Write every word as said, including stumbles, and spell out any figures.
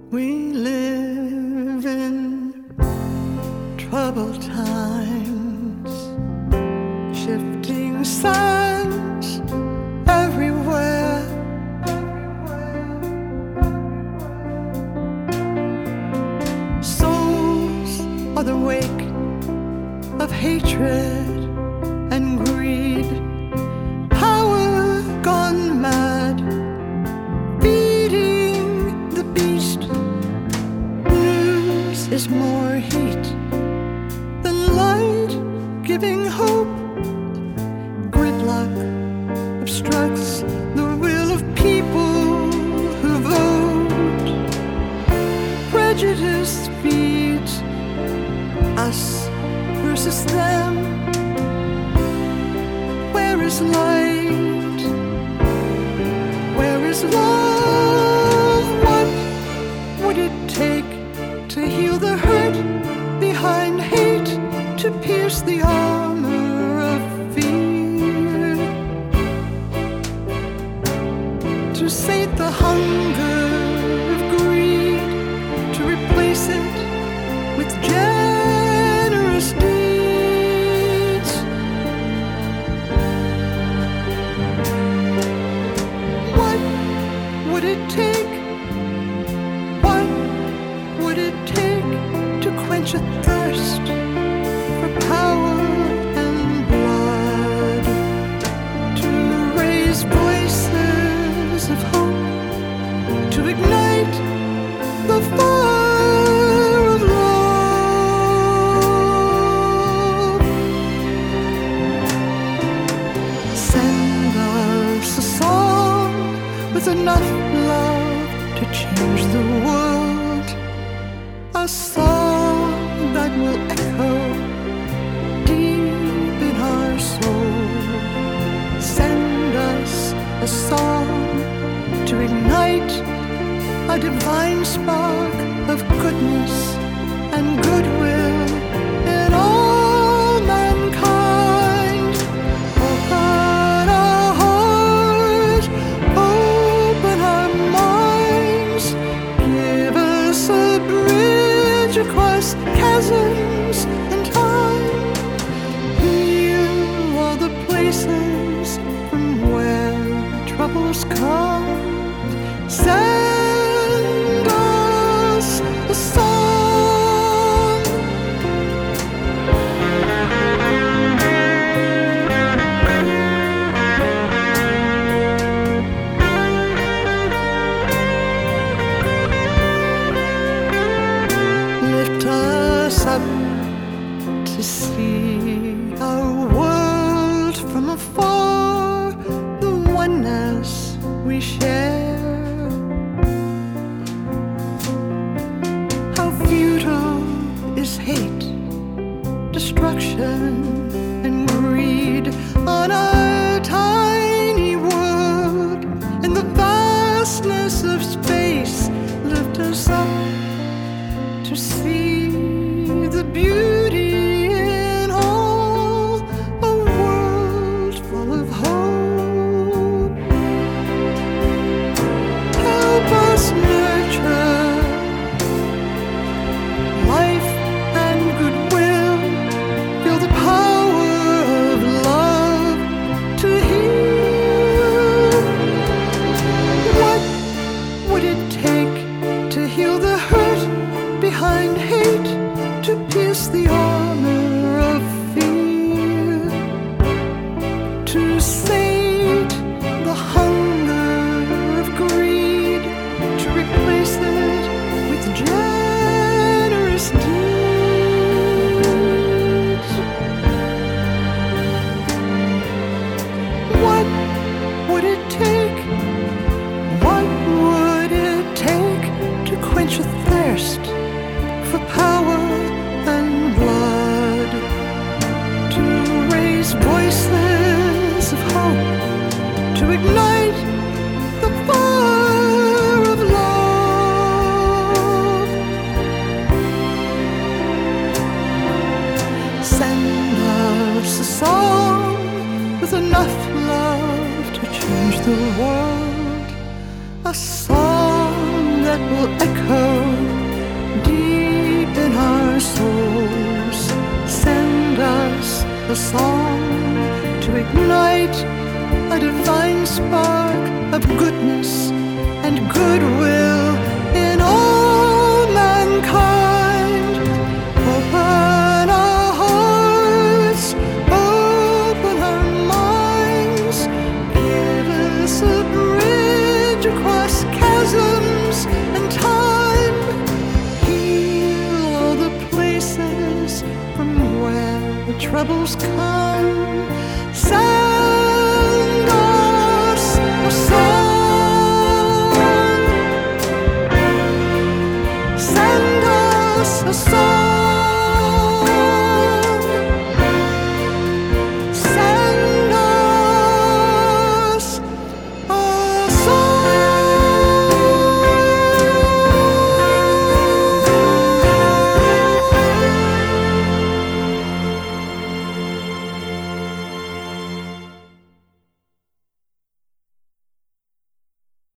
We live in troubled times, shifting sands everywhere. Souls are the wake of hatred and greed, power gone mad, feeding the beast. News is more heat than light, giving hope. Gridlock obstructs the will of people who vote. Prejudice feeds us versus them. Where is light? Where is love? What would it take to heal the hurt behind hate, to pierce the armor of fear, to sate the hunger of greed, to replace it with generous deeds? What would it take? What would it take to quench a thirst for power and blood, to raise voices of hope, to ignite the fire of love? Send us a song with enough love to change the world, a song that will echo deep in our soul. Send us a song to ignite a divine spark of goodness and goodwill in all mankind. Open our hearts, open our minds, give us a bridge across chasms and time. Heal all the places from where troubles come. Send us a song. Lift us up to see our world from afar, the oneness we share. How futile is hate, destruction, and greed on our tiny world. In the vastness of space, lift us up to see the beauty in all, a world full of hope. Help us nurture life and goodwill, feel the power of love to heal. What would it take to heal the hurt behind hate, to pierce the armor of fear, to sate the hunger of greed, to replace it with generous deeds? What would it take? What would it take to quench a thirst for power and blood, to raise voices of hope, to ignite the fire of love? Send us a song with enough love to change the world, a song that will echo a song to ignite a divine spark of goodness and goodwill in all mankind. Open our hearts, open our minds, give us a bridge across chasms and time. Heal all the places from where the troubles come.